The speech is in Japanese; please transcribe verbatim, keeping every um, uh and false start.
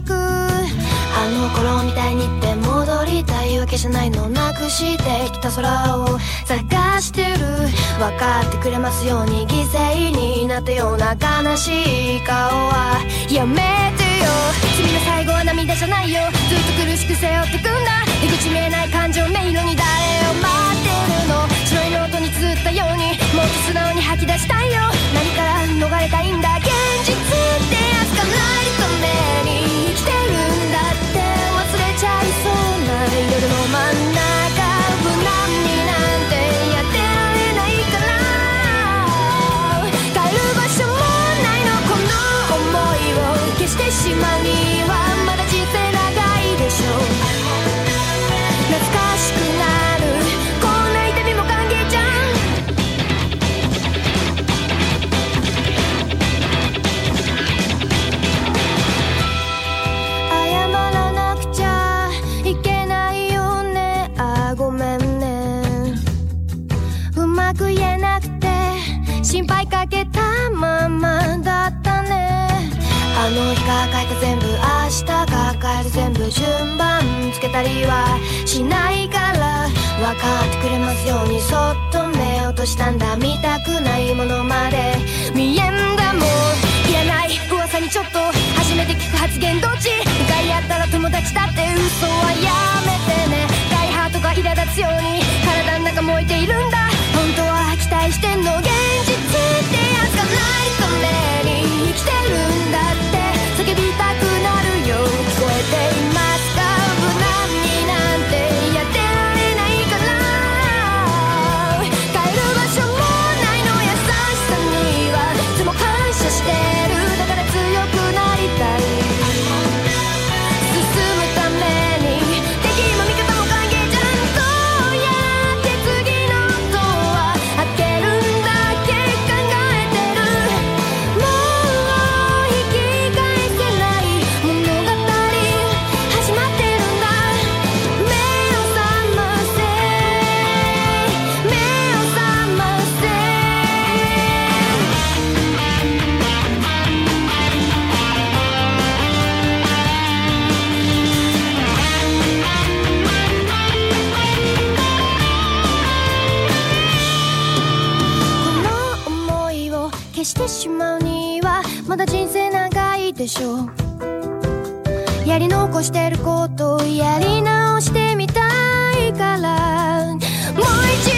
くあの頃みたいにって戻りたいわけじゃないの、なくしてきた空を探してる、分かってくれますように犠牲になったような悲しい顔はやめてよ。君の最後は涙じゃないよ、ずっと苦しく背負ってくんだ、出口見えない感情迷路に誰を待ってるの、白いノートに綴ったようにもっと素直に吐き出したいよ、何から逃れたいんだ、現実ってやつかないために生きてるんだって忘れちゃいそうな夜の真ん中、無難になんてやってられないから帰る場所もないの、この想いを消してしまうにはまだ人生長いでしょう、懐かしくなるこんな痛みも歓迎じゃん。謝らなくちゃいけないよね、あごめんね、うまく言えなくて心配かけたままだったね、あの日が書いた全部明日が書える全部順番つけたりはしないから、分かってくれますようにそっと目を落としたんだ、見たくないものまで見えんだもん、いらない噂にちょっと初めて聞く発言どっち向かい合ったら友達だって嘘はやめてね、大ハートが苛立つように体の中燃えているんだ、本当は期待してんの、現実ってやつがないために生きてるんだって叫びたくなるよ、聞こえていますか、無難になんてやってられないから帰る場所もないの、優しさにはいつも感謝してる、だから強くなりたい、進むために敵も味方も歓迎じゃん、どうやって次のドア開けるんだっけ考えてる、もう引き返せない物語始まってるんだ、目を覚ませ目を覚ませ。この想いを消してしまうにはまだ人生長いでしょう、やり残してることをやり直してみたいから、もう一